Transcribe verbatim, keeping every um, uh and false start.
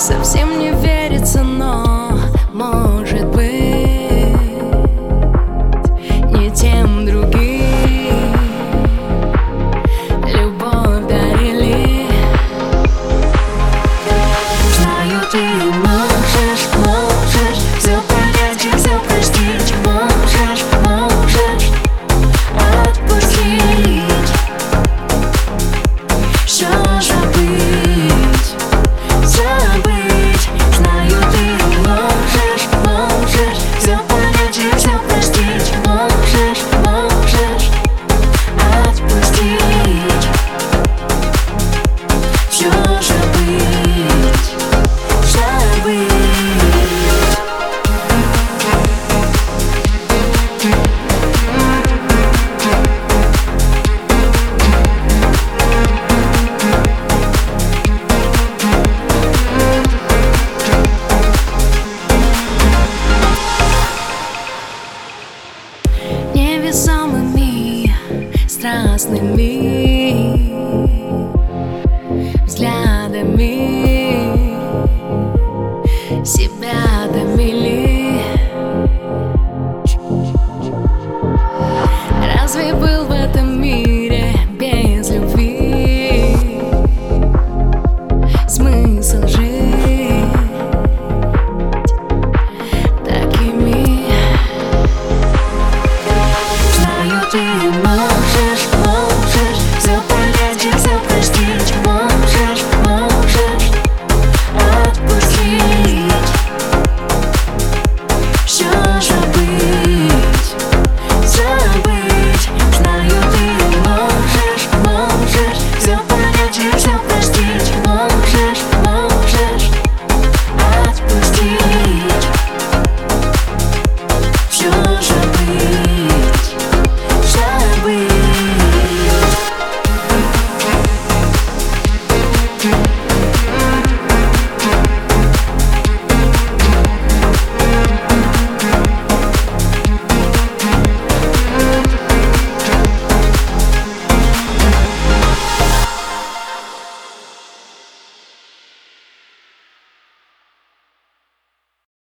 Совсем не верится, но может быть не тем другим любовь дарили. Знаю, ты можешь, можешь все понять и все простить. Можешь, можешь отпустить, все забыть, забыть. Знаю, ты можешь, можешь все понять и все простить. Можешь, можешь отпустить, все забыть, забыть. Невесомыми, страстными взглядами себя томили. Разве был в этом мире без любви смысл